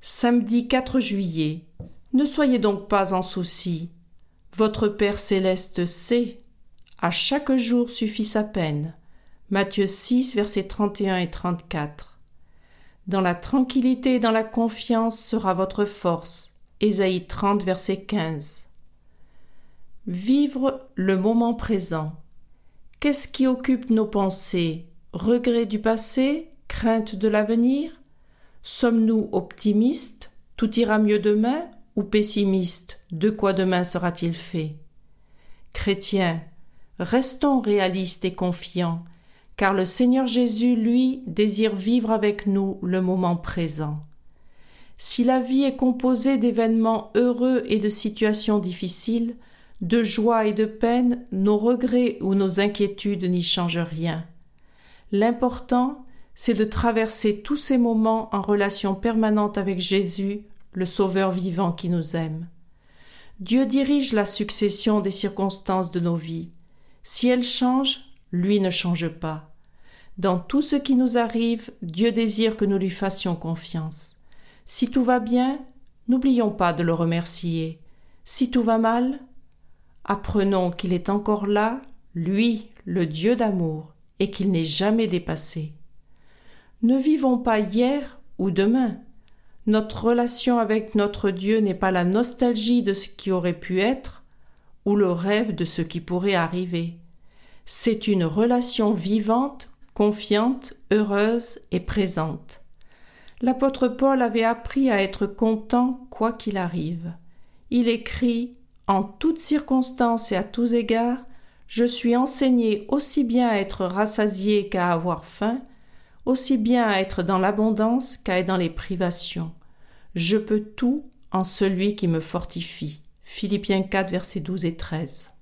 Samedi 4 juillet. Ne soyez donc pas en souci. Votre Père céleste sait. À chaque jour suffit sa peine. Matthieu 6, versets 31 et 34. Dans la tranquillité et dans la confiance sera votre force. Ésaïe 30, verset 15. Vivre le moment présent. Qu'est-ce qui occupe nos pensées? Regret du passé? Crainte de l'avenir? Sommes-nous optimistes? Tout ira mieux demain? Ou pessimistes? De quoi demain sera-t-il fait? Chrétiens, restons réalistes et confiants, car le Seigneur Jésus, lui, désire vivre avec nous le moment présent. Si la vie est composée d'événements heureux et de situations difficiles, de joie et de peine, nos regrets ou nos inquiétudes n'y changent rien. L'important, c'est de traverser tous ces moments en relation permanente avec Jésus, le Sauveur vivant qui nous aime. Dieu dirige la succession des circonstances de nos vies. Si elles changent, lui ne change pas. Dans tout ce qui nous arrive, Dieu désire que nous lui fassions confiance. Si tout va bien, n'oublions pas de le remercier. Si tout va mal, apprenons qu'il est encore là, lui, le Dieu d'amour, et qu'il n'est jamais dépassé. Ne vivons pas hier ou demain. Notre relation avec notre Dieu n'est pas la nostalgie de ce qui aurait pu être ou le rêve de ce qui pourrait arriver. C'est une relation vivante, confiante, heureuse et présente. L'apôtre Paul avait appris à être content quoi qu'il arrive. Il écrit « En toutes circonstances et à tous égards, je suis enseigné aussi bien à être rassasié qu'à avoir faim, aussi bien à être dans l'abondance qu'à être dans les privations. Je peux tout en celui qui me fortifie. » Philippiens 4, versets 12 et 13.